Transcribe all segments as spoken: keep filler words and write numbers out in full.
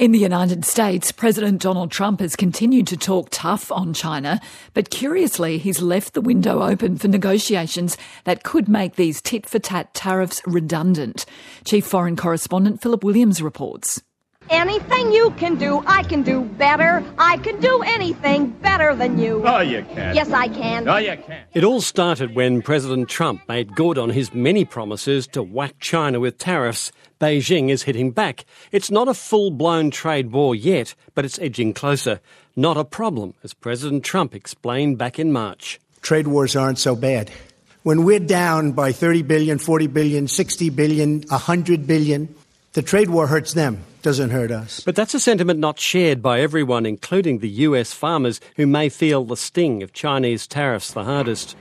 In the United States, President Donald Trump has continued to talk tough on China, but curiously, he's left the window open for negotiations that could make these tit-for-tat tariffs redundant. Chief Foreign Correspondent Philip Williams reports. Anything you can do, I can do better. I can do anything better than you. Oh, you can. Yes, I can. Oh, you can. It all started when President Trump made good on his many promises to whack China with tariffs. Beijing is hitting back. It's not a full-blown trade war yet, but it's edging closer. Not a problem, as President Trump explained back in March. Trade wars aren't so bad. When we're down by thirty billion, forty billion, sixty billion, one hundred billion, the trade war hurts them, doesn't hurt us. But that's a sentiment not shared by everyone, including the U S farmers who may feel the sting of Chinese tariffs the hardest.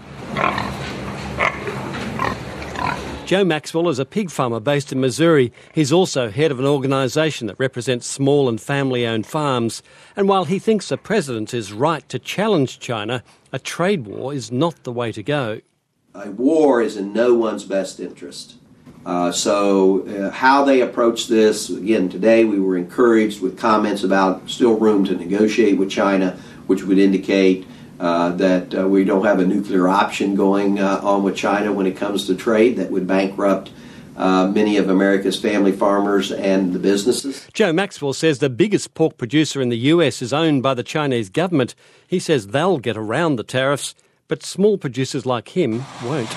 Joe Maxwell is a pig farmer based in Missouri. He's also head of an organisation that represents small and family-owned farms. And while he thinks the president is right to challenge China, a trade war is not the way to go. A war is in no one's best interest. Uh, so uh, how they approach this, again, today we were encouraged with comments about still room to negotiate with China, which would indicate uh, that uh, we don't have a nuclear option going uh, on with China when it comes to trade that would bankrupt uh, many of America's family farmers and the businesses. Joe Maxwell says the biggest pork producer in the U S is owned by the Chinese government. He says they'll get around the tariffs, but small producers like him won't.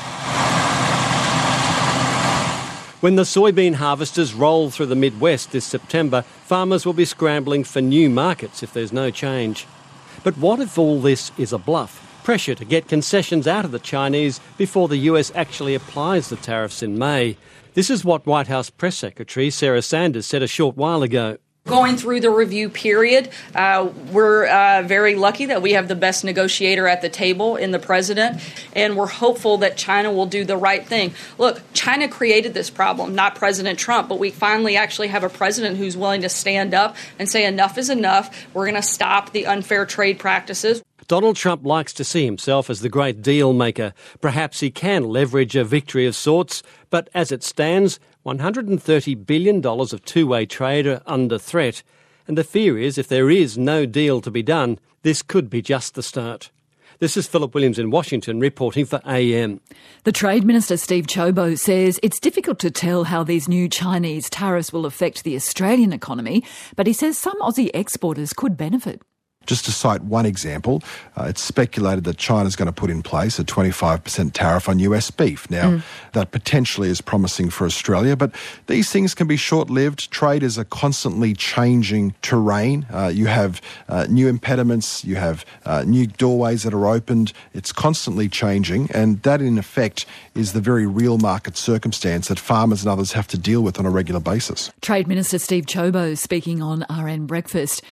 When the soybean harvesters roll through the Midwest this September, farmers will be scrambling for new markets if there's no change. But what if all this is a bluff? Pressure to get concessions out of the Chinese before the U S actually applies the tariffs in May. This is what White House Press Secretary Sarah Sanders said a short while ago. Going through the review period, uh, we're uh, very lucky that we have the best negotiator at the table in the president, and we're hopeful that China will do the right thing. Look, China created this problem, not President Trump, but we finally actually have a president who's willing to stand up and say enough is enough. We're going to stop the unfair trade practices. Donald Trump likes to see himself as the great deal maker. Perhaps he can leverage a victory of sorts, but as it stands, one hundred thirty billion dollars of two-way trade are under threat. And the fear is if there is no deal to be done, this could be just the start. This is Philip Williams in Washington reporting for A M. The Trade Minister Steve Ciobo says it's difficult to tell how these new Chinese tariffs will affect the Australian economy, but he says some Aussie exporters could benefit. Just to cite one example, uh, it's speculated that China's going to put in place a twenty-five percent tariff on U S beef. Now, mm. that potentially is promising for Australia, but these things can be short-lived. Trade is a constantly changing terrain. Uh, you have uh, new impediments, you have uh, new doorways that are opened. It's constantly changing, and that, in effect, is the very real market circumstance that farmers and others have to deal with on a regular basis. Trade Minister Steve Ciobo speaking on R N Breakfast.